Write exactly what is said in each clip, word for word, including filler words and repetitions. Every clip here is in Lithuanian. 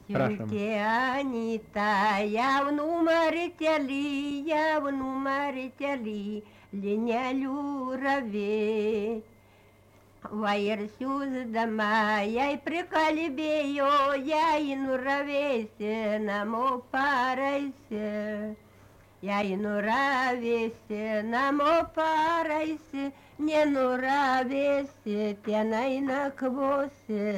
Prašom. Siuntė Anita jaunų maritelį, jaunų maritelį, linelių ravė. Va ir siūsdama, jai prikalbėjo, jai nuravėsi, namo paraisi. Jai nuravėsi, namo paraisi, nenuravėsi, tenai nakvosi.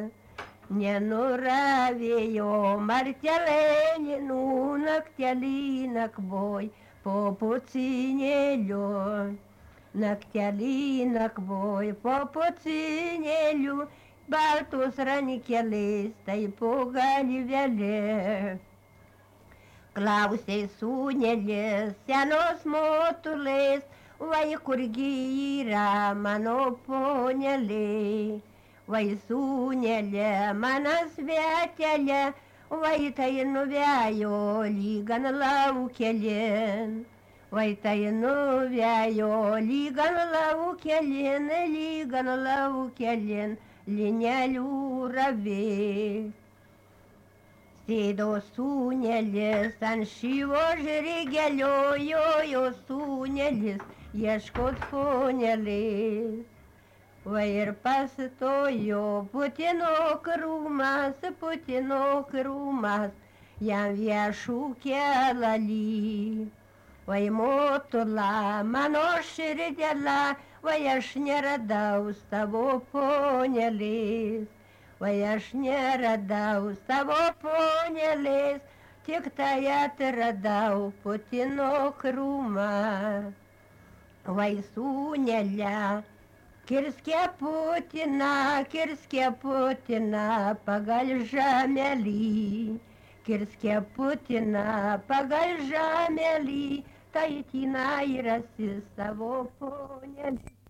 Nenuravėjo martelėlinų naktelį nakvoj po pucinėliu. Naktelį nakvoj po pucinėliu, baltus ranikėliais, tai po galvelė. Klausė sūnelis senos motulės, vai kurgi yra mano ponelė. Vai sūnelė, mano svetelė, vai tai nuvėjo lygan laukelin. Vai tai nuvėjo lygan laukelin, lygan laukelin, linelių ravė. Sėdo sūnelis ant šyvo žirgelio, jojo sūnelis ieškot ponelės. Va ir pastojo Putino krūmas, Putino krūmas, jam viešų kelalį. Vai motula, mano širdėla, vai aš neradau savo ponelės. Vai aš neradau savo ponelės, tik tai atradau Putino krūmą. Vai sūnelė, kirskė Putiną, kirskė Putiną pagal žamelį. Kirskė Putiną pagal žamelį, tai tenai rasi savo ponelį.